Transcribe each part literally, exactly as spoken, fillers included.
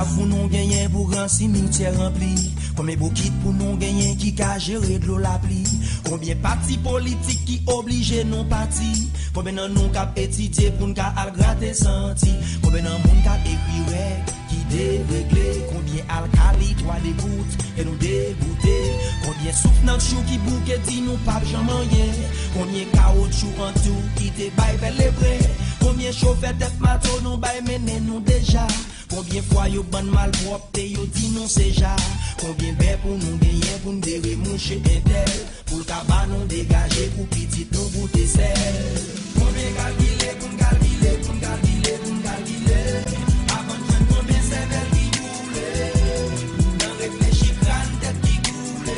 pour nous gagner pour un cimetière rempli. Combien bouquet pour nous gagner qui a géré de l'eau la pluie. Combien partis politiques qui obligent nos partis. Combien de nous cap étudier pour nous al gratter senti. Combien de monde cap écrit règles qui déréglé. Combien alcali toi des gouttes et nous dégoûter. Combien souffle dans chou qui bouquet dit nous pas jamais. Combien caoutchouc en tout qui te baille vers les vrais. Combien chauffeur tête mato nous baille mener nous déjà. Combien fois yo ban mal propre te yo dit non c'est ja. Combien bé pour nous gagner pour nous démoucher intel. Pour le tabac nous dégager pour petit nous goûter sel. Combien calculer pour calculer pour calculer pour calculer. Avant de joindre combien cervelle qui boule. Dans réfléchir crâne tête qui coule.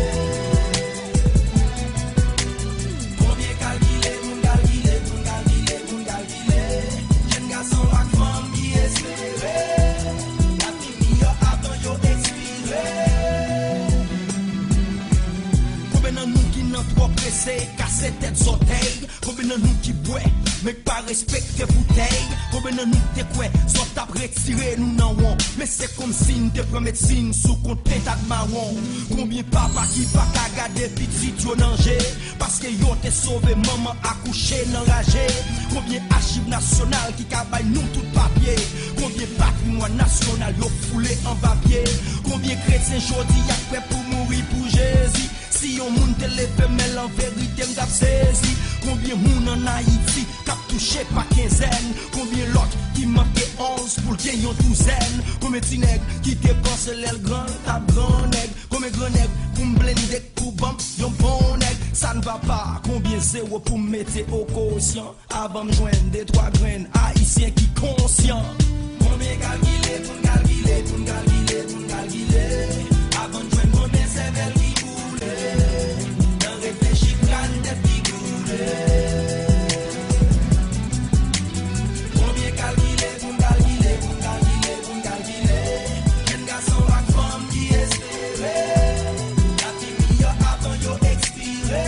Combien calculer pour calculer pour calculer pour calculer. Jeune garçon ak femme qui espère. Trop pressé, casser tête soleil. Combien de nous qui boit, mais pas respecter bouteille. Combien de nous qui quoi, soit t'as retiré nous n'en on. Mais c'est comme si nous te prend médecine sous compte d'état de marron. Combien papa qui pas qu'à garder petit yo danger. Parce que yo te sauvé maman accouché n'enragé. Combien archives nationales qui cabaye nous tout papier. Combien patrimoine national yo foulé en papier. Combien chrétiens jodi y'a prêt pour mourir pour Jésus. Si on moun te leve mais en vérité m'gap saisi. Combien moun en Haïti cap touché par quinzaine. Combien l'autre qui manquait onze pour gagner une douzaine. Combien de nègres qui dépensent l'aile grand table grand nègre. Combien de nègres pour m'blender pour bam yon bon nègre. Ça ne va pas. Combien zéro pour mettre au quotient. Avant de joindre des trois graines haïtiens qui conscient. Combien calculer pour calculer pour calculer pour calculer. Avant de joindre combien cervelle qui boule. Dans réfléchir crâne tête qui coule. Combien calculer pour calculer pour calculer pour calculer. Jeune garçon ak femme qui espérait. La vie meilleure avant yo expiré.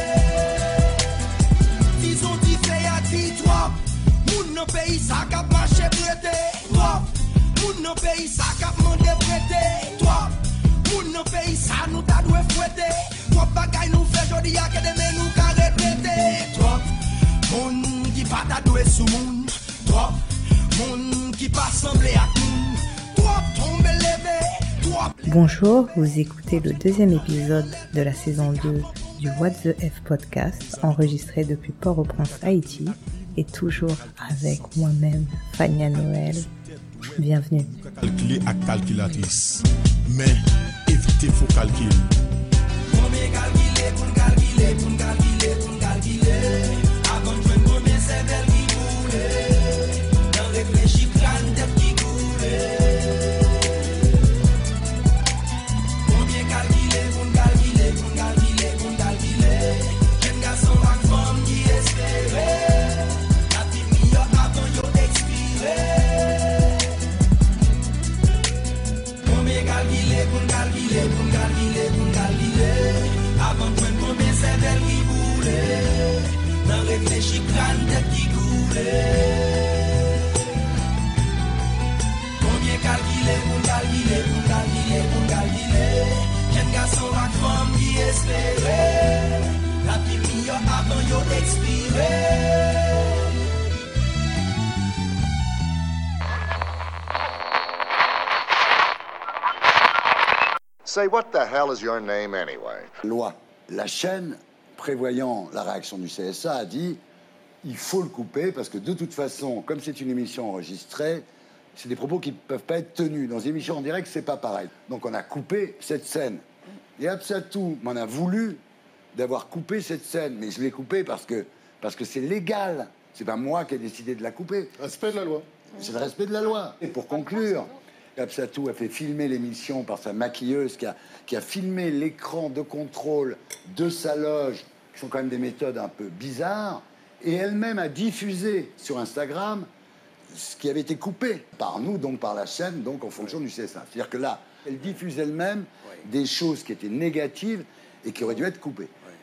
Disons dit fait à qui trop. Moun nan pays ça cap marché prêté. Trop. Moun nan pays ça cap mandé prêté. Trop. Moun nan pays ça nous ta doué fouetter. Trop bagay nous fait jodi a que demain nous ka répéter. Trop. Moun qui pas ta doué sous moun. Trop. Moun qui pas semblé à moun. Trop tombe levé. Trop. Bonjour, vous écoutez le deuxième épisode de la saison deux du What the F podcast, enregistré depuis Port-au-Prince, Haïti, et toujours avec moi-même, Fania Noël. Bienvenue. Calculer à calculatrice, mais évitez faux calcul. Combien calculer pour calculer pour calculer pour calculer. Avant de joindre combien cervelle qui boule. Dans réfléchir crâne tête qui coule. Combien calculer pour calculer pour calculer pour calculer. Jeune garçon ak femme qui espérait. La vie meilleure avant yo expiré. Combien calculer pour calculer pour calculer pour calculer. Avant de joindre combien cervelle qui boule. Dans réfléchir crâne tête qui coule. Combien calculer pour calculer pour calculer pour calculer. Jeune garçon ak femme qui espérait. La vie meilleure avant yo expiré. Say, what the hell is your name anyway? Loi. La chaîne, prévoyant la réaction du C S A, a dit il faut le couper parce que de toute façon, comme c'est une émission enregistrée, c'est des propos qui ne peuvent pas être tenus. Dans une émission en direct, c'est pas pareil. Donc on a coupé cette scène. Et Absatou m'en a voulu d'avoir coupé cette scène. Mais je l'ai coupée parce que, parce que c'est légal. C'est pas moi qui ai décidé de la couper. Respect de la loi. C'est le respect de la loi. Et pour conclure, Absatou a fait filmer l'émission par sa maquilleuse qui a, qui a filmé l'écran de contrôle de sa loge, qui sont quand même des méthodes un peu bizarres, et elle-même a diffusé sur Instagram ce qui avait été coupé par nous, donc par la chaîne, donc en fonction du C S A. C'est-à-dire que là, elle diffuse elle-même des choses qui étaient négatives et qui auraient dû être coupées.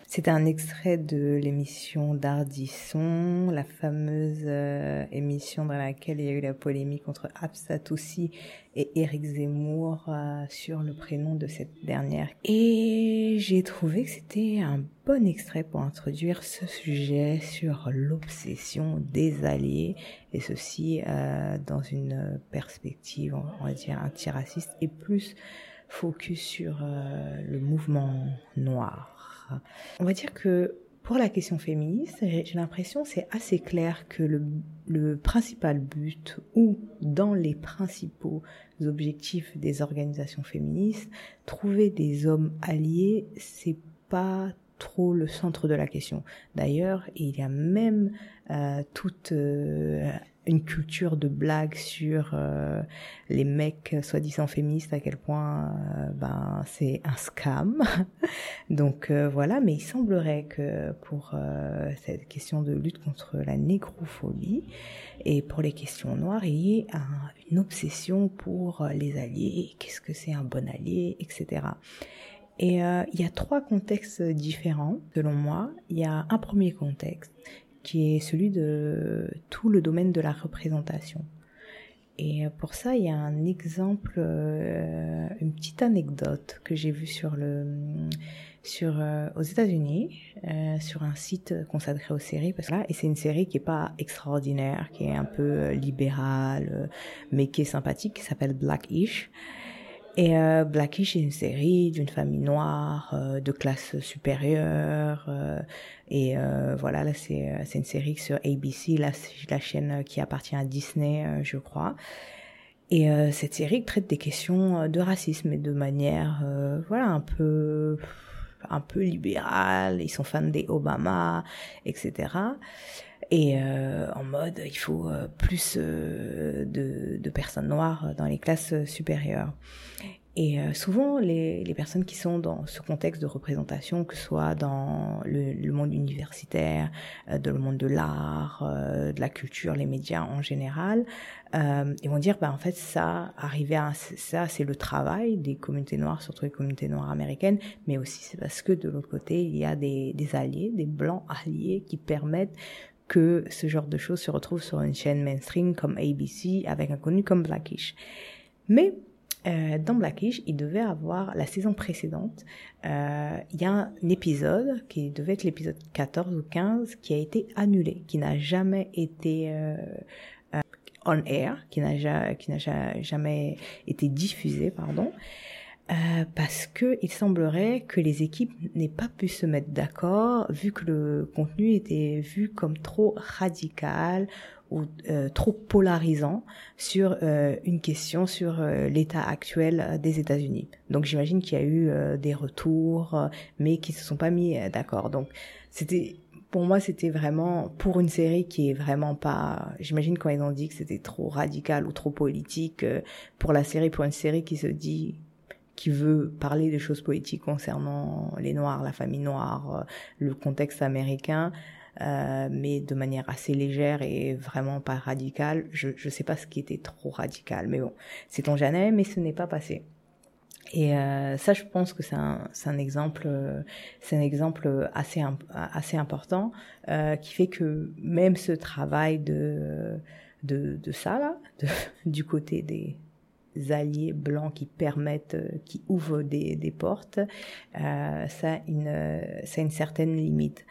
C'était un extrait de l'émission d'Ardisson, la fameuse euh, émission dans laquelle il y a eu la polémique entre Absa Toussi et Éric Zemmour euh, sur le prénom de cette dernière. Et j'ai trouvé que c'était un bon extrait pour introduire ce sujet sur l'obsession des alliés, et ceci euh, dans une perspective, on va dire, antiraciste et plus focus sur euh, le mouvement noir. On va dire que pour la question féministe, j'ai l'impression c'est assez clair que le, le principal but ou dans les principaux objectifs des organisations féministes, trouver des hommes alliés, c'est pas trop le centre de la question. D'ailleurs, il y a même euh, toute euh, une culture de blague sur euh, les mecs soi-disant féministes, à quel point euh, ben c'est un scam. Donc euh, voilà, mais il semblerait que pour euh, cette question de lutte contre la négrophobie et pour les questions noires, il y ait un, une obsession pour les alliés, qu'est-ce que c'est un bon allié, et cetera. Et euh, il y a trois contextes différents, selon moi. Il y a un premier contexte qui est celui de tout le domaine de la représentation. Et pour ça, il y a un exemple, euh, une petite anecdote que j'ai vue sur le, sur euh, aux États-Unis, euh, sur un site consacré aux séries, parce que là, et c'est une série qui est pas extraordinaire, qui est un peu libérale, euh, mais qui est sympathique, qui s'appelle Blackish. Et euh, Blackish est une série d'une famille noire, euh, de classe supérieure, euh, et euh, voilà, là c'est c'est une série sur A B C, la, la chaîne qui appartient à Disney, euh, je crois. Et euh, cette série traite des questions de racisme, et de manière, euh, voilà, un peu, un peu libérale. Ils sont fans des Obama, et cetera. Et euh, en mode, il faut euh, plus euh, de, de personnes noires dans les classes supérieures. Et euh, souvent, les, les personnes qui sont dans ce contexte de représentation, que ce soit dans le, le monde universitaire, euh, dans le monde de l'art, euh, de la culture, les médias en général, euh, ils vont dire, bah en fait, ça, arriver à ça, c'est le travail des communautés noires, surtout les communautés noires américaines, mais aussi c'est parce que de l'autre côté, il y a des, des alliés, des blancs alliés qui permettent que ce genre de choses se retrouve sur une chaîne mainstream comme A B C avec un contenu comme Blackish. Mais euh, dans Blackish, il devait avoir la saison précédente, euh, il y a un épisode qui devait être l'épisode quatorze ou quinze qui a été annulé, qui n'a jamais été euh, euh, on air, qui n'a ja, qui n'a ja, jamais été diffusé, pardon. Euh, parce que il semblerait que les équipes n'aient pas pu se mettre d'accord, vu que le contenu était vu comme trop radical ou euh, trop polarisant sur euh, une question sur euh, l'état actuel des États-Unis. Donc j'imagine qu'il y a eu euh, des retours, euh, mais qui se sont pas mis euh, d'accord. Donc c'était, pour moi, c'était vraiment pour une série qui est vraiment pas. J'imagine quand ils ont dit que c'était trop radical ou trop politique euh, pour la série, pour une série qui se dit, qui veut parler de choses politiques concernant les Noirs, la famille noire, le contexte américain, euh, mais de manière assez légère et vraiment pas radicale. Je je sais pas ce qui était trop radical, mais bon, sait-on jamais, mais ce n'est pas passé. Et euh, ça, je pense que c'est un c'est un exemple c'est un exemple assez assez important euh, qui fait que même ce travail de de de ça là, de, du côté des alliés blancs qui permettent, qui ouvrent des, des portes, euh, ça a une, ça a une certaine limite.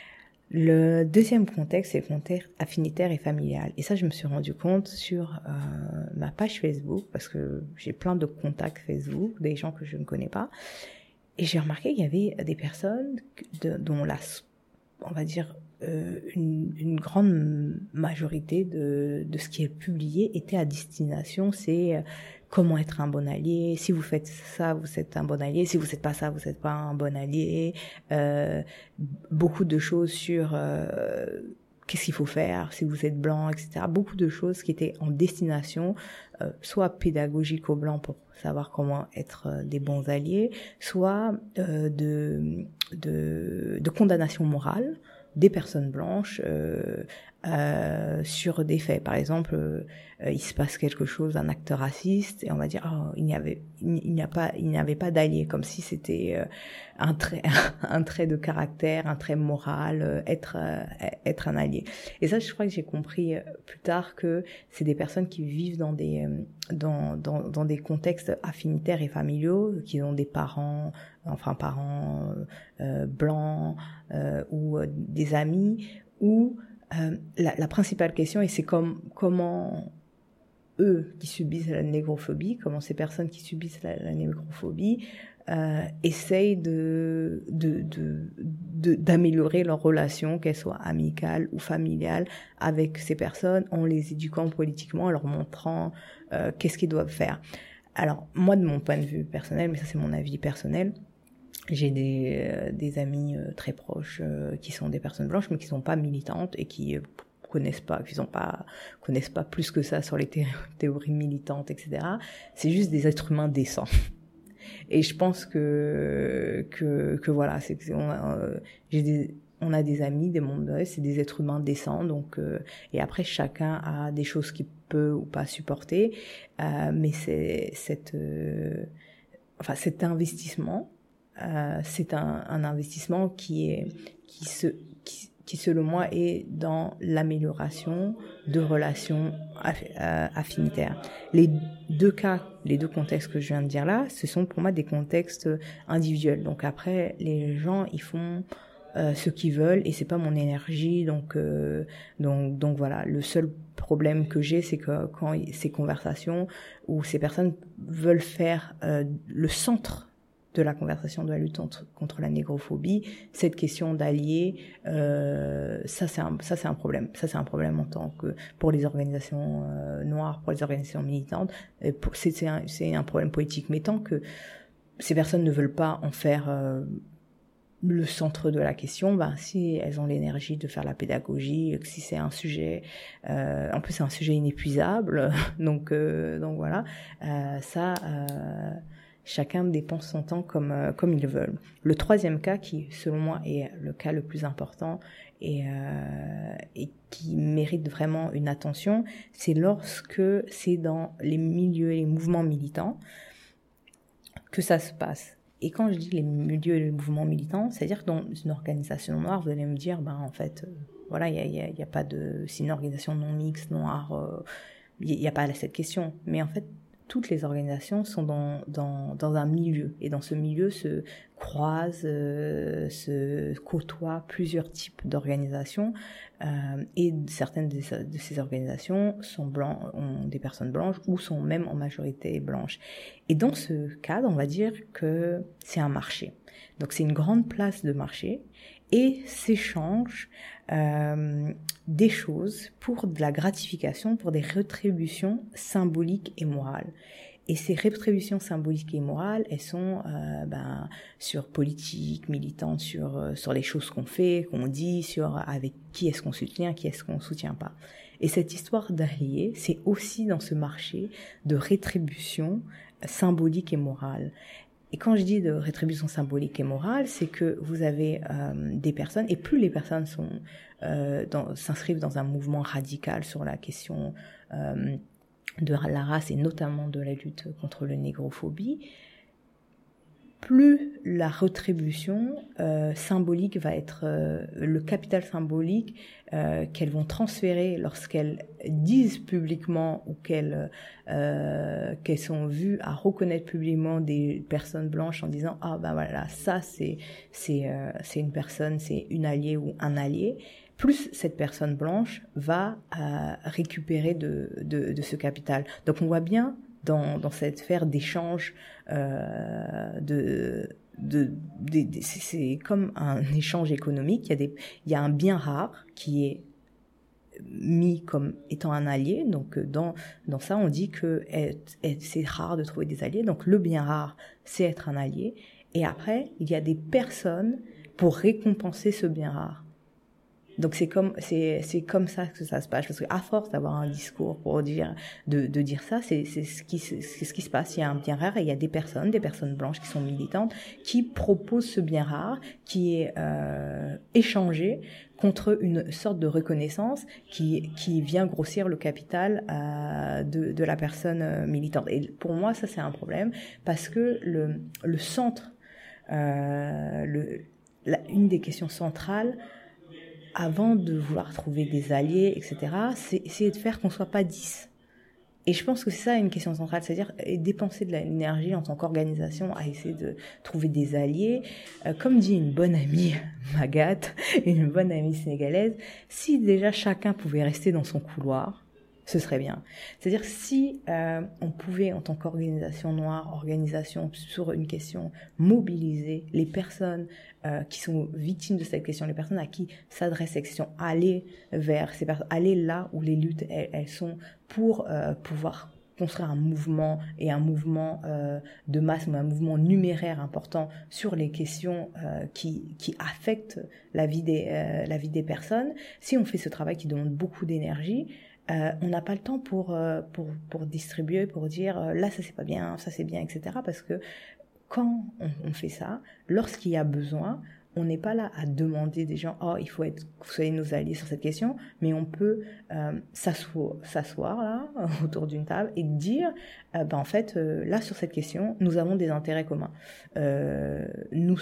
Le deuxième contexte, c'est le contexte affinitaire et familial. Et ça, je me suis rendu compte sur euh, ma page Facebook, parce que j'ai plein de contacts Facebook, des gens que je ne connais pas, et j'ai remarqué qu'il y avait des personnes de, dont la, on va dire, euh, une, une grande majorité de, de ce qui est publié était à destination, c'est euh, comment être un bon allié, si vous faites ça, vous êtes un bon allié, si vous faites pas ça, vous n'êtes pas un bon allié, euh, beaucoup de choses sur euh, qu'est-ce qu'il faut faire si vous êtes blanc, et cetera. Beaucoup de choses qui étaient en destination, euh, soit pédagogiques aux blancs pour savoir comment être euh, des bons alliés, soit euh, de, de, de condamnation morale des personnes blanches euh, euh, sur des faits. Par exemple, euh, il se passe quelque chose, un acte raciste, et on va dire oh, il n'y avait, il, il n'y a pas, il n'y avait pas d'allié, comme si c'était euh, un trait, un trait de caractère, un trait moral, euh, être, euh, être un allié. Et ça, je crois que j'ai compris plus tard que c'est des personnes qui vivent dans des, dans, dans, dans des contextes affinitaires et familiaux, qui ont des parents, enfin parents euh, blancs euh, ou euh, des amis, où euh, la, la principale question, et c'est comme comment eux qui subissent la négrophobie, comment ces personnes qui subissent la, la négrophobie euh, essayent de, de, de, de, d'améliorer leur relation, qu'elle soit amicale ou familiale, avec ces personnes, en les éduquant politiquement, en leur montrant euh, qu'est-ce qu'ils doivent faire. Alors, moi, de mon point de vue personnel, mais ça c'est mon avis personnel, j'ai des, euh, des amis euh, très proches euh, qui sont des personnes blanches, mais qui sont pas militantes et qui euh, connaissent pas, qui sont pas, connaissent pas plus que ça sur les thé- théories militantes, et cetera. C'est juste des êtres humains décents. Et je pense que que que voilà, c'est que on a, euh, j'ai des, on a des amis, des mondes, c'est des êtres humains décents. Donc euh, et après chacun a des choses qu'il peut ou pas supporter, euh, mais c'est cette, euh, enfin cet investissement. Euh, c'est un, un investissement qui est qui se qui, qui selon moi est dans l'amélioration de relations aff, euh, affinitaires. Les deux cas, les deux contextes que je viens de dire là, ce sont pour moi des contextes individuels. Donc après, les gens ils font euh, ce qu'ils veulent et c'est pas mon énergie. Donc euh, donc donc voilà. Le seul problème que j'ai, c'est que quand ces conversations où ces personnes veulent faire euh, le centre de la conversation de la lutte contre, contre la négrophobie, cette question d'alliés, euh, ça c'est un ça c'est un problème. Ça c'est un problème en tant que pour les organisations euh, noires, pour les organisations militantes, et pour, c'est c'est un, c'est un problème politique. Mais tant que ces personnes ne veulent pas en faire euh, le centre de la question, ben si elles ont l'énergie de faire la pédagogie, si c'est un sujet, euh, en plus c'est un sujet inépuisable, donc euh, donc voilà, euh, ça. Euh, Chacun dépense son temps comme euh, comme ils veulent. Le troisième cas, qui selon moi est le cas le plus important et euh, et qui mérite vraiment une attention, c'est lorsque c'est dans les milieux et les mouvements militants que ça se passe. Et quand je dis les milieux et les mouvements militants, c'est-à-dire que dans une organisation noire, vous allez me dire, ben en fait, euh, voilà, il y a, y a, y a pas de, c'est une organisation non mixte, noire, il euh, y, y a pas cette question. Mais en fait, toutes les organisations sont dans, dans, dans un milieu. Et dans ce milieu se croisent, euh, se côtoient plusieurs types d'organisations. Euh, et certaines de, de ces organisations sont blancs, ont des personnes blanches ou sont même en majorité blanches. Et dans ce cadre, on va dire que c'est un marché. Donc c'est une grande place de marché et s'échangent euh, des choses pour de la gratification, pour des rétributions symboliques et morales. Et ces rétributions symboliques et morales, elles sont euh, ben, sur politique, militante, sur euh, sur les choses qu'on fait, qu'on dit, sur avec qui est-ce qu'on soutient, qui est-ce qu'on soutient pas. Et cette histoire d'alliés, c'est aussi dans ce marché de rétribution symbolique et morale. Et quand je dis de rétribution symbolique et morale, c'est que vous avez euh, des personnes, et plus les personnes sont euh, dans, s'inscrivent dans un mouvement radical sur la question euh, de la race et notamment de la lutte contre la négrophobie, plus la rétribution euh, symbolique va être euh, le capital symbolique euh, qu'elles vont transférer lorsqu'elles disent publiquement ou qu'elles euh, qu'elles sont vues à reconnaître publiquement des personnes blanches en disant ah ben voilà ça c'est c'est euh, c'est une personne, c'est une alliée ou un allié. Plus cette personne blanche va euh, récupérer de, de de ce capital. Donc on voit bien dans dans cette sphère d'échange euh, de de, de, de c'est, c'est comme un échange économique. Il y a des il y a un bien rare qui est mis comme étant un allié. Donc dans dans ça on dit que est, est, c'est rare de trouver des alliés. Donc le bien rare c'est être un allié. Et après il y a des personnes pour récompenser ce bien rare. Donc c'est comme c'est c'est comme ça que ça se passe, parce que à force d'avoir un discours pour dire de de dire ça, c'est c'est ce qui c'est ce qui se passe. Il y a un bien rare et il y a des personnes, des personnes blanches qui sont militantes, qui proposent ce bien rare qui est euh, échangé contre une sorte de reconnaissance qui qui vient grossir le capital euh, de de la personne militante. Et pour moi, ça c'est un problème, parce que le le centre euh, le la, une des questions centrales, avant de vouloir trouver des alliés, et cetera, c'est essayer de faire qu'on soit pas dix. Et je pense que c'est ça une question centrale, c'est-à-dire dépenser de l'énergie en tant qu'organisation à essayer de trouver des alliés. Euh, comme dit une bonne amie, Magat, une bonne amie sénégalaise, si déjà chacun pouvait rester dans son couloir, ce serait bien. C'est-à-dire si euh, on pouvait, en tant qu'organisation noire, organisation sur une question, mobiliser les personnes euh, qui sont victimes de cette question, les personnes à qui s'adresse cette question, aller vers ces personnes, aller là où les luttes elles, elles sont, pour euh, pouvoir construire un mouvement et un mouvement euh, de masse, un mouvement numéraire important sur les questions euh, qui qui affectent la vie des euh, la vie des personnes. Si on fait ce travail qui demande beaucoup d'énergie, Euh, on n'a pas le temps pour euh, pour pour distribuer, pour dire euh, là ça c'est pas bien, ça c'est bien, et cetera. Parce que quand on, on fait ça, lorsqu'il y a besoin, on n'est pas là à demander des gens oh il faut être que vous soyez nos alliés sur cette question, mais on peut euh, s'asseoir s'asseoir là autour d'une table et dire euh, ben en fait euh, là sur cette question nous avons des intérêts communs. Euh, nous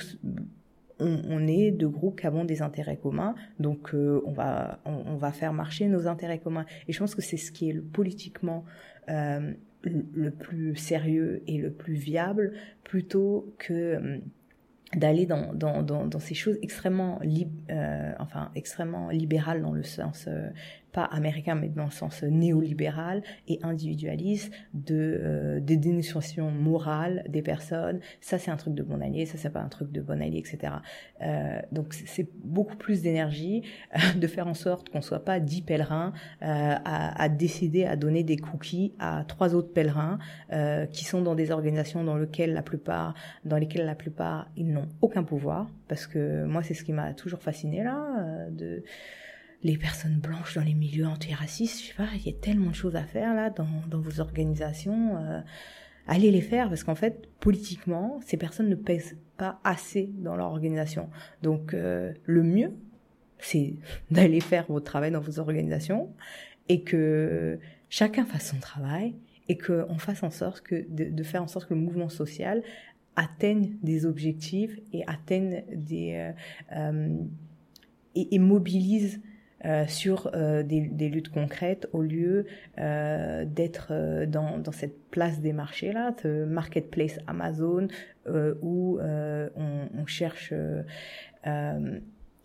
On, on est deux groupes qui avons des intérêts communs, donc euh, on va on, on va faire marcher nos intérêts communs. Et je pense que c'est ce qui est le, politiquement euh, le, le plus sérieux et le plus viable, plutôt que euh, d'aller dans dans dans dans ces choses extrêmement lib, euh, enfin extrêmement libérales dans le sens euh, pas américain mais dans le sens néolibéral et individualiste de euh, des dénonciations morales des personnes. Ça c'est un truc de bon allié, ça c'est pas un truc de bon allié, et cetera. Euh, donc c'est beaucoup plus d'énergie euh, de faire en sorte qu'on soit pas dix pèlerins euh, à, à décider à donner des cookies à trois autres pèlerins euh, qui sont dans des organisations dans lesquelles la plupart dans lesquelles la plupart ils n'ont aucun pouvoir, parce que moi c'est ce qui m'a toujours fasciné là euh, de les personnes blanches dans les milieux antiracistes, je sais pas, il y a tellement de choses à faire là dans, dans vos organisations. Euh, allez les faire, parce qu'en fait, politiquement, ces personnes ne pèsent pas assez dans leur organisation. Donc, euh, le mieux, c'est d'aller faire votre travail dans vos organisations et que chacun fasse son travail et qu'on fasse en sorte que de, de faire en sorte que le mouvement social atteigne des objectifs et atteigne des euh, euh, et, et mobilise Euh, sur euh, des, des luttes concrètes, au lieu euh, d'être euh, dans, dans cette place des marchés là, ce marketplace Amazon euh, où euh, on, on cherche euh, euh,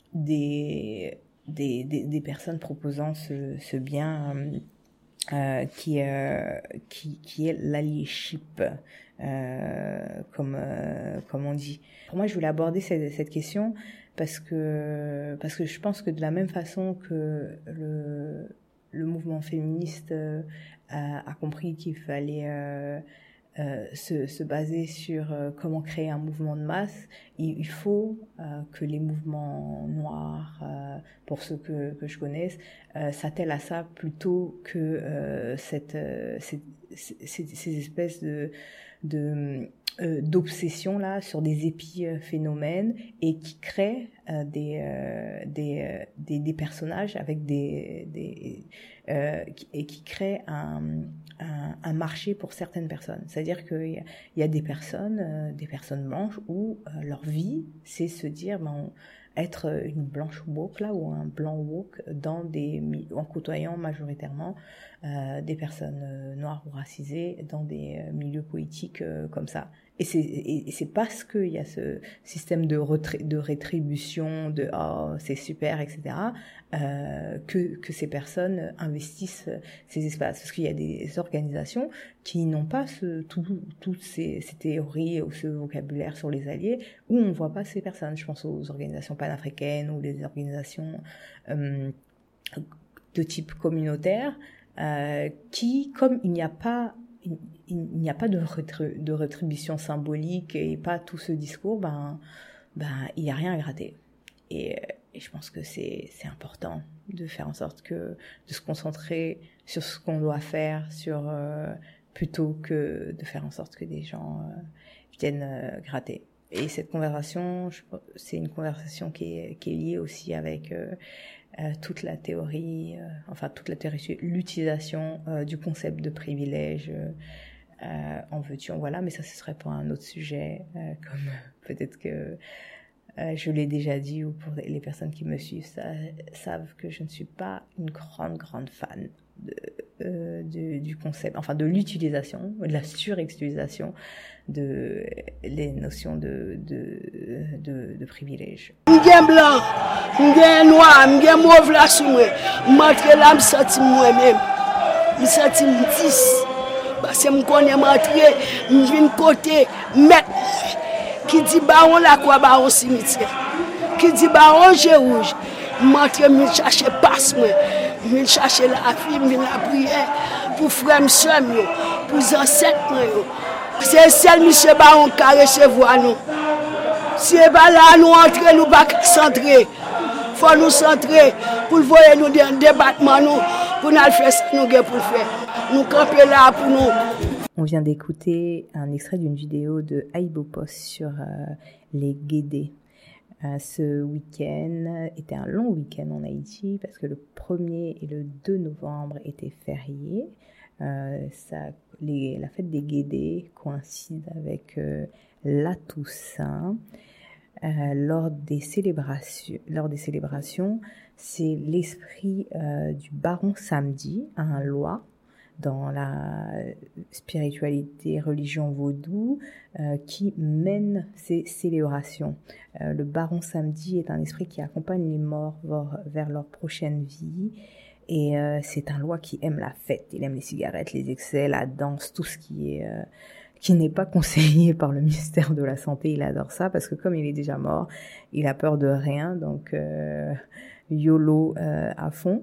des, des, des des personnes proposant ce, ce bien euh, euh, qui euh, qui qui est l'allyship, euh, comme euh, comme on dit. Pour moi, je voulais aborder cette, cette question parce que parce que je pense que de la même façon que le le mouvement féministe euh, a, a compris qu'il fallait euh, euh, se, se baser sur euh, comment créer un mouvement de masse, il, il faut euh, que les mouvements noirs, euh, pour ceux que, que je connaisse, euh, s'attellent à ça plutôt que euh, cette, euh, cette, ces, ces espèces de, de Euh, d'obsession là sur des épiphénomènes et qui créent euh, des, euh, des, euh, des des personnages avec des des euh, qui, et qui créent un, un un marché pour certaines personnes. C'est-à-dire qu'il y a, il y a des personnes euh, des personnes blanches où euh, leur vie c'est se dire ben on, être une blanche woke là ou un blanc woke dans des en côtoyant majoritairement euh, des personnes euh, noires ou racisées dans des euh, milieux politiques euh, comme ça. Et c'est et c'est parce que il y a ce système de retri, de rétribution, de oh c'est super, et cetera. Euh, que que ces personnes investissent ces espaces, parce qu'il y a des organisations qui n'ont pas ce tout toutes ces, ces théories ou ce vocabulaire sur les alliés, où on voit pas ces personnes. Je pense aux organisations panafricaines ou les organisations euh, de type communautaire, euh, qui, comme il n'y a pas il n'y a pas de, retri- de rétribution symbolique et pas tout ce discours, ben, ben, il n'y a rien à gratter. Et, et je pense que c'est, c'est important de faire en sorte que, de se concentrer sur ce qu'on doit faire, sur, euh, plutôt que de faire en sorte que des gens euh, viennent euh, gratter. Et cette conversation, je, c'est une conversation qui est, qui est liée aussi avec euh, euh, toute la théorie, euh, enfin toute la théorie, l'utilisation euh, du concept de privilège, euh, euh, en veux-tu, en voilà, mais ça ce serait pour un autre sujet, euh, comme peut-être que euh, je l'ai déjà dit, ou pour les personnes qui me suivent ça, savent que je ne suis pas une grande, grande fan de, euh, du, du concept, enfin de l'utilisation, de la surutilisation de les notions de, de, de, de privilège. M'gen blanc, m'gen noir, m'gen mauve la sou moi. M'entre là, m'senti moi-même. M'senti m'dix. Parce que m'connais m'entrer, m'vin côté, mettre qui dit baron la quoi baron cimetière. Qui dit baron j'ai rouge. M'entre m'vin chercher passe moi. M'vin chercher la vie, m'vin la prière pour frère m'soeur yo, pour ancêtres yo. C'est seul monsieur baron qui recevoir nous. Si pas là nous entrer nous pas centrer. Faut nous centrer pour voyer nous dans débattement nous pour nous faire ça nous pour le faire. Nous camper là pour nous. On vient d'écouter un extrait d'une vidéo de Aibopos sur euh, les Guédés. Euh, ce week-end était un long week-end en Haïti parce que le premier et le deux novembre étaient fériés. Euh, ça, les, la fête des Guédés coïncide avec euh, la Toussaint. Euh, lors des célébrations, lors des célébrations, c'est l'esprit euh, du baron samedi, un loi dans la spiritualité, religion vaudou, euh, qui mène ces célébrations. Euh, le baron samedi est un esprit qui accompagne les morts vers, vers leur prochaine vie. Et euh, c'est un loi qui aime la fête. Il aime les cigarettes, les excès, la danse, tout ce qui est euh, qui n'est pas conseillé par le ministère de la Santé. Il adore ça parce que comme il est déjà mort, il a peur de rien. Donc euh, YOLO euh, à fond.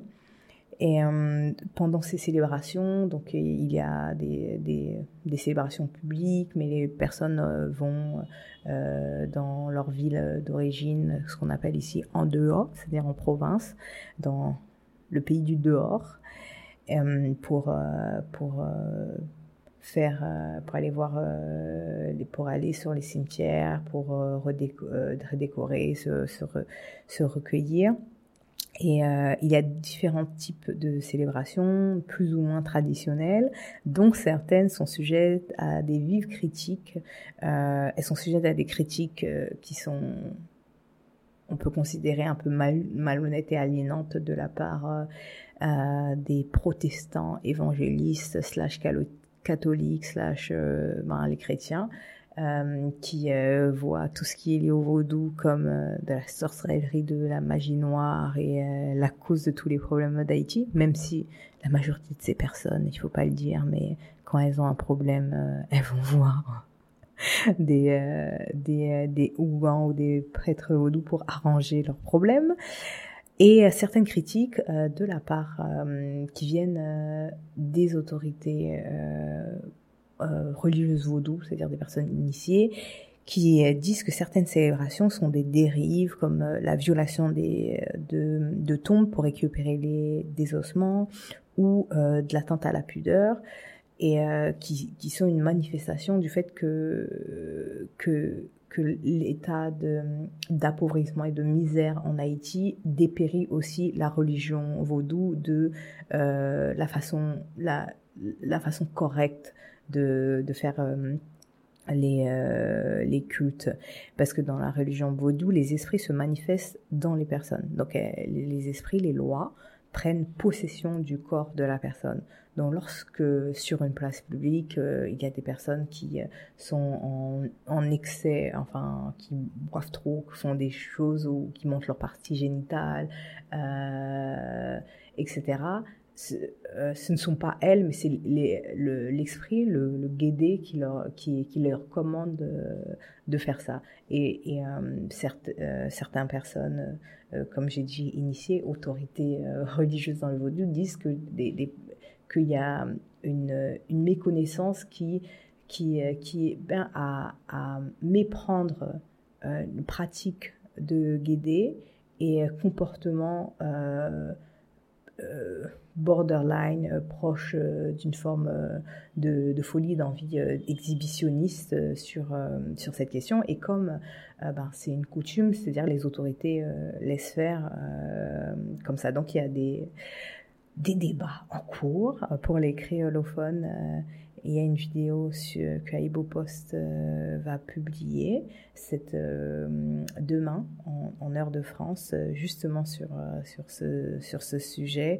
Et euh, pendant ces célébrations, donc il y a des des, des célébrations publiques, mais les personnes euh, vont euh, dans leur ville d'origine, ce qu'on appelle ici en dehors, c'est-à-dire en province, dans le pays du dehors, euh, pour euh, pour euh, faire euh, pour aller voir euh, pour aller sur les cimetières, pour euh, redéco- euh, redécorer, se se, re- se recueillir. Et euh, il y a différents types de célébrations, plus ou moins traditionnelles, dont certaines sont sujettes à des vives critiques. Euh, elles sont sujettes à des critiques euh, qui sont, on peut considérer un peu mal, malhonnêtes et aliénantes de la part euh, euh, des protestants évangélistes slash catholiques slash euh, ben, les chrétiens. Euh, qui euh, voit tout ce qui est lié au vaudou comme euh, de la sorcellerie, de la magie noire et euh, la cause de tous les problèmes d'Haïti, même si la majorité de ces personnes, il faut pas le dire, mais quand elles ont un problème, euh, elles vont voir des euh, des euh, des ougans ou des prêtres vaudous pour arranger leurs problèmes. Et euh, certaines critiques euh, de la part euh, qui viennent euh, des autorités euh, Euh, religieuses vaudou, c'est-à-dire des personnes initiées, qui euh, disent que certaines célébrations sont des dérives, comme euh, la violation des, de, de tombes pour récupérer les, des ossements, ou euh, de l'atteinte à la pudeur, et euh, qui, qui sont une manifestation du fait que, que, que l'état de, d'appauvrissement et de misère en Haïti dépérit aussi la religion vaudou de euh, la façon, la, la façon correcte de de faire euh, les euh, les cultes, parce que dans la religion vaudou, les esprits se manifestent dans les personnes. Donc euh, les esprits, les lois prennent possession du corps de la personne. Donc lorsque sur une place publique, euh, il y a des personnes qui sont en en excès, enfin qui boivent trop, qui font des choses ou qui montrent leur partie génitale, euh, et cetera. Ce, euh, ce ne sont pas elles, mais c'est les, le, l'esprit, le, le guédé qui leur, qui, qui leur commande de, de faire ça. Et, et euh, certes, euh, certaines personnes, euh, comme j'ai dit, initiées, autorités euh, religieuses dans le vaudou, disent que des, des, qu'il y a une, une méconnaissance qui, qui, qui est ben à, à méprendre euh, une pratique de guédé et comportements euh, euh, borderline, euh, proches euh, d'une forme euh, de, de folie, d'envie euh, exhibitionniste euh, sur, euh, sur cette question. Et comme euh, ben, c'est une coutume, c'est-à-dire les autorités euh, laissent faire euh, comme ça. Donc il y a des, des débats en cours pour les créolophones. Euh, il y a une vidéo sur, que Aibo Post euh, va publier cette, euh, demain en, en heure de France, justement sur, euh, sur, ce, sur ce sujet.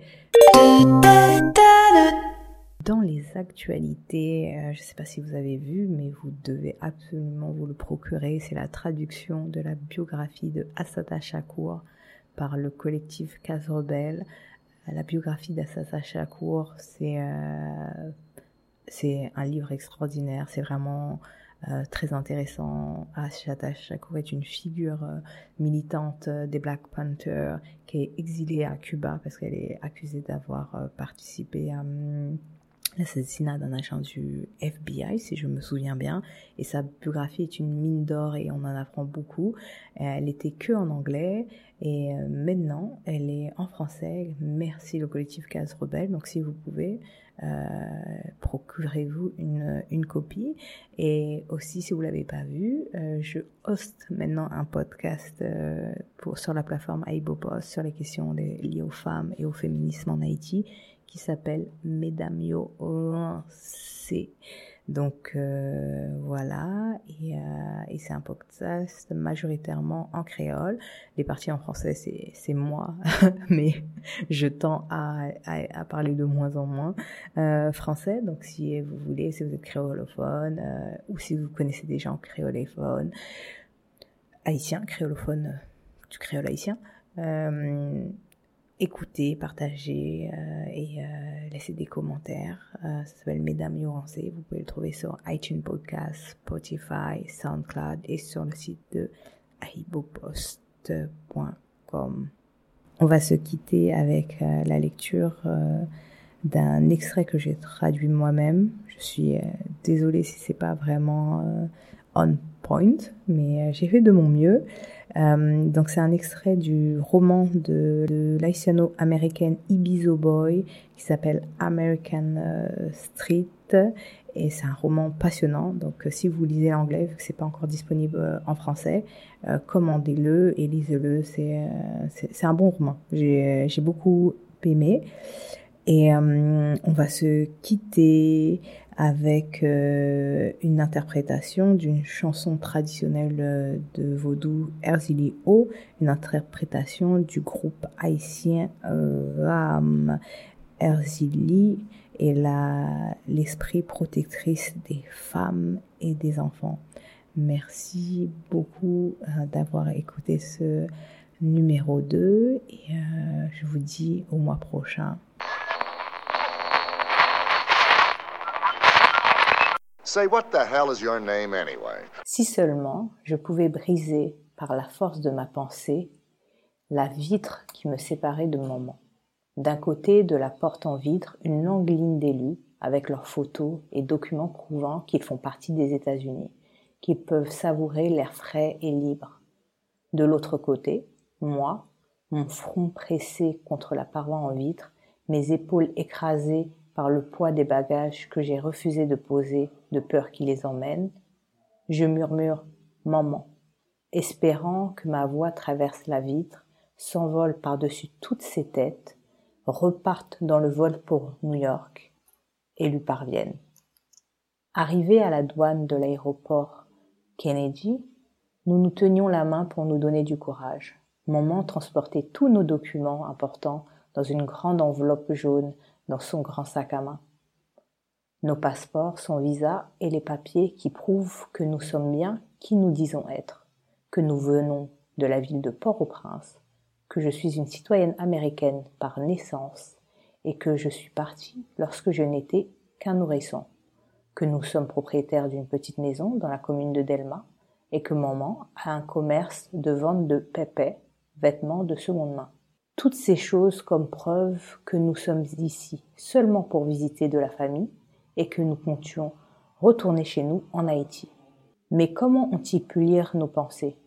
Dans les actualités, euh, je ne sais pas si vous avez vu, mais vous devez absolument vous le procurer. C'est la traduction de la biographie de Assata Shakur par le collectif Case Rebelle. La biographie d'Assata Shakur, c'est euh, c'est un livre extraordinaire. C'est vraiment euh, très intéressant. Assata Shakur est une figure euh, militante des Black Panthers qui est exilée à Cuba parce qu'elle est accusée d'avoir euh, participé à hum, l'assassinat d'un agent du F B I, si je me souviens bien. Et sa biographie est une mine d'or et on en apprend beaucoup. Elle était que en anglais et maintenant elle est en français. Merci le collectif Case Rebelle. Donc si vous pouvez, euh, procurez-vous une, une copie. Et aussi, si vous l'avez pas vu, euh, je hoste maintenant un podcast euh, pour, sur la plateforme Aibo Post sur les questions des, liées aux femmes et au féminisme en Haïti, qui s'appelle Mesdames Yo C. Donc euh, voilà, et, euh, et c'est un podcast majoritairement en créole. Les parties en français, c'est, c'est moi, mais je tends à, à, à parler de moins en moins euh, français. Donc si vous voulez, si vous êtes créolophone, euh, ou si vous connaissez des gens créolophones, haïtiens, créolophones du créole haïtien, euh, écoutez, partagez euh, et euh, laissez des commentaires. Euh, ça s'appelle Mesdames Yorancé. Vous pouvez le trouver sur iTunes Podcast, Spotify, SoundCloud et sur le site de aibopost point com. On va se quitter avec euh, la lecture euh, d'un extrait que j'ai traduit moi-même. Je suis euh, désolée si c'est pas vraiment euh, on point, mais euh, j'ai fait de mon mieux. Euh, donc c'est un extrait du roman de, de l'haïtiano-américaine Ibizo Boy qui s'appelle American euh, Street, et c'est un roman passionnant. Donc euh, si vous lisez l'anglais, vu que c'est pas encore disponible euh, en français, euh, commandez-le et lisez-le. C'est, euh, c'est c'est un bon roman. J'ai j'ai beaucoup aimé. Et euh, on va se quitter avec euh, une interprétation d'une chanson traditionnelle de vaudou Erzili O, une interprétation du groupe haïtien euh, Ram Erzili et la, l'esprit protectrice des femmes et des enfants. Merci beaucoup euh, d'avoir écouté ce numéro deux et euh, je vous dis au mois prochain. Say, what the hell is your name anyway? Si seulement je pouvais briser par la force de ma pensée la vitre qui me séparait de maman. D'un côté de la porte en vitre, une longue ligne d'élus avec leurs photos et documents prouvant qu'ils font partie des États-Unis, qu'ils peuvent savourer l'air frais et libre. De l'autre côté, moi, mon front pressé contre la paroi en vitre, mes épaules écrasées par le poids des bagages que j'ai refusé de poser de peur qu'ils les emmènent, je murmure « Maman », espérant que ma voix traverse la vitre, s'envole par-dessus toutes ces têtes, reparte dans le vol pour New York et lui parvienne. Arrivés à la douane de l'aéroport Kennedy, nous nous tenions la main pour nous donner du courage. Maman transportait tous nos documents importants dans une grande enveloppe jaune dans son grand sac à main. Nos passeports, son visa et les papiers qui prouvent que nous sommes bien qui nous disons être, que nous venons de la ville de Port-au-Prince, que je suis une citoyenne américaine par naissance et que je suis partie lorsque je n'étais qu'un nourrisson, que nous sommes propriétaires d'une petite maison dans la commune de Delma et que maman a un commerce de vente de pépés, vêtements de seconde main. Toutes ces choses comme preuve que nous sommes ici seulement pour visiter de la famille et que nous comptions retourner chez nous en Haïti. Mais comment ont-ils pu lire nos pensées?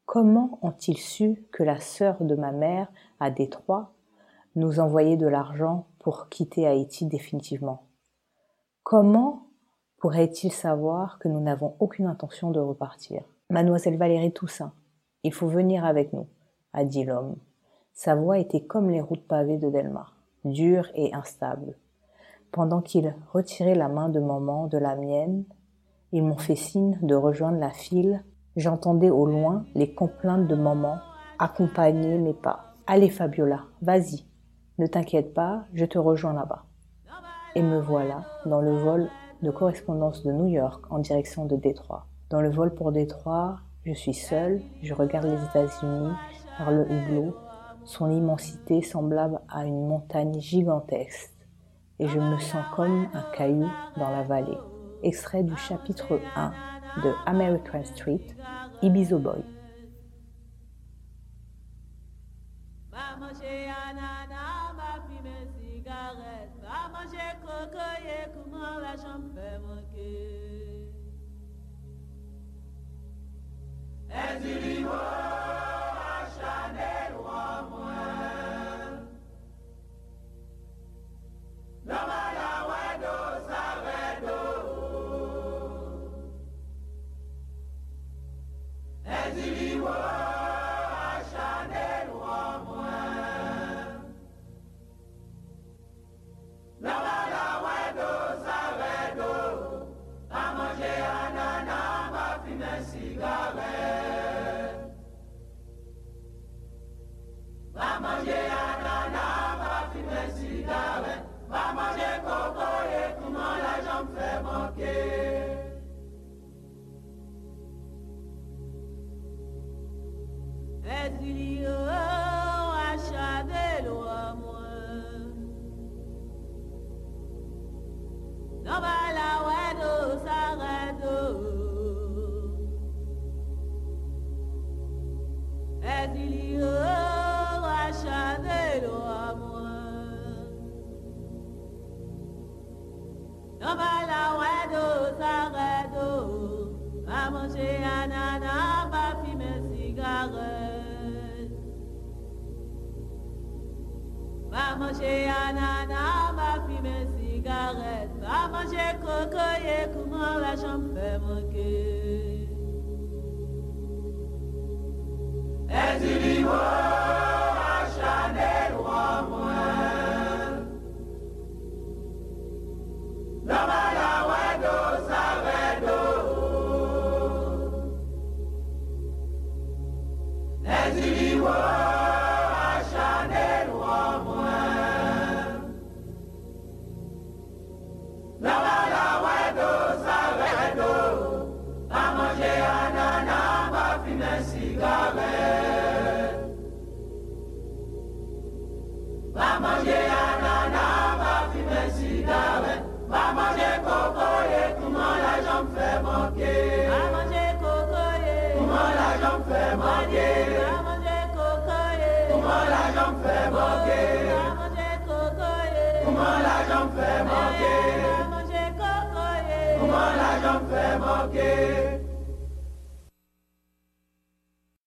Comment ont-ils su que la sœur de ma mère, à Détroit, nous envoyait de l'argent pour quitter Haïti définitivement? Comment pourraient-ils savoir que nous n'avons aucune intention de repartir? Mademoiselle Valérie Toussaint, il faut venir avec nous, a dit l'homme. Sa voix était comme les routes pavées de Delmar, dure et instable. Pendant qu'il retirait la main de maman de la mienne, ils m'ont fait signe de rejoindre la file. J'entendais au loin les complaintes de maman accompagner mes pas. « Allez Fabiola, vas-y, ne t'inquiète pas, je te rejoins là-bas. » Et me voilà dans le vol de correspondance de New York en direction de Détroit. Dans le vol pour Détroit, je suis seule, je regarde les États-Unis par le hublot, son immensité semblable à une montagne gigantesque, et je me sens comme un caillou dans la vallée. Extrait du chapitre un de American Street, Ibizo Boy. Va manger ananas, va fumer cigarette, va manger cocoyer, comment la jambe fait manquer. Est-ce du limon à Chanel ou à moins? Dans ma la wedo, ça wedo. Est-ce du limon à Chanel ou à moins? Dans ma la wedo, ça wedo. Va manger ananas, va fumer cigarette. Va manger ananas, va fumer cigarette. Va manger coco et comment la jambe fait manquer. Est-ce qu'il y a achat de l'eau à moi? Non, bah la wedo s'arrête. Est-ce qu'il y a achat de l'eau à moi? Non, bah la wedo s'arrête. Va manger ananas, va fumer cigarette. Va manger ananas, va fumer cigarette. Va manger cocoyer, comment la jambe fait manquer. Est-ce du limon à Chanel ou à moins? Dans ma la wedo, ça wedo. Est-ce du limon à Chanel ou à moins? Dans ma la wedo, ça wedo. Va manger ananas, va fumer cigarette. Va manger ananas, va fumer cigarette. Va manger cocoyer, comment la jambe fait manquer. Va manger cocoyer, comment la jambe fait manquer. Va manger cocoyer, comment la jambe fait manquer. Va manger cocoyer, comment la jambe fait manquer. Va manger cocoyer, comment la jambe fait manquer.